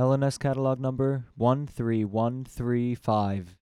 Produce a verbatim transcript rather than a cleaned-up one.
L N S catalog number one three one three five.